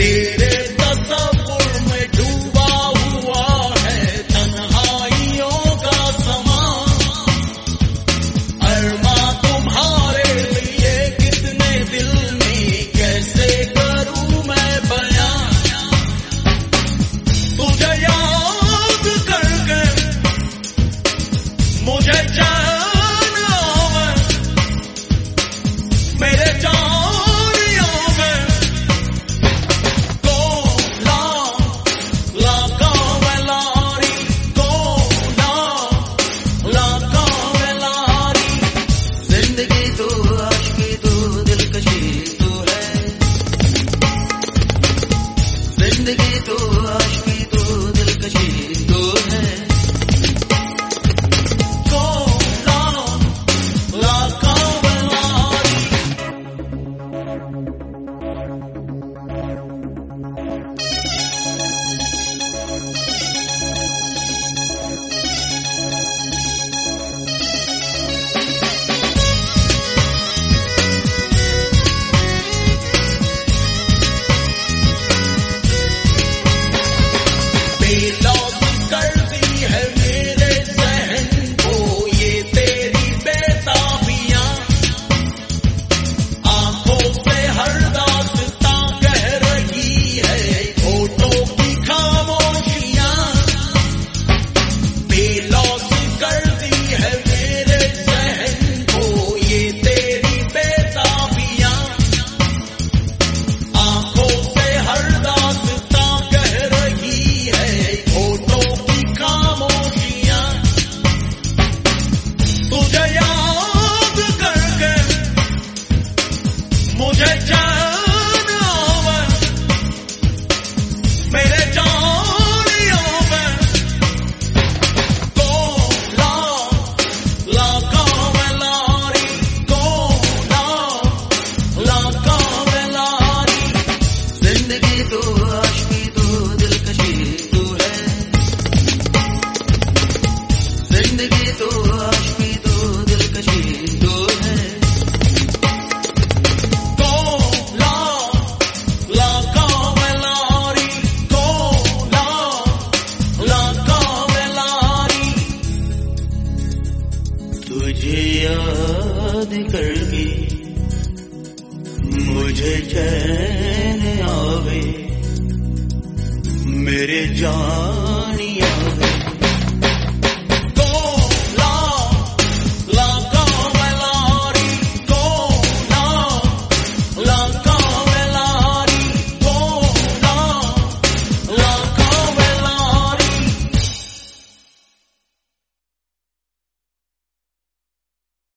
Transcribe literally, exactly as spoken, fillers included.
तेरे तसव्वुर में डूबा हुआ है तन्हाइयों का समा। अरमा तुम्हारे लिए कितने दिल में कैसे करूं मैं बयां। तुझे याद करके मुझे चैन आवे, मेरे जानियों में कोला लगा वेलारी, कोला लगा वेलारी। जिंदगी तो आशिकी तो दिलकशी तो है, जिंदगी तो आशिकी तो दिलकशी तो है। कोला लगा वेलारी। बेलौस कर दी है मेरे ज़हन को ये तेरी बेताबियां। आंखों से हर दास्तां कह रही है होठों की खामोशियां। बेलौस कर दी है मेरे ज़हन को ये तेरी बेताबियां। आंखों से हर दास्तां कह रही है होठों की खामोशियां। तुझे याद करके मुझे चैन आवे, मेरे जानियों में कोला लगा वेलारी, कोला लगा वेलारी। जिंदगी तो आशिकी तो दिलकशी तो है, जिंदगी तो आशिकी तो दिलकशी तो है। कोला लगा वेलारी, कोला लगा वेलारी। तुझे याद करके मुझे चैन आवे, मेरे जानिया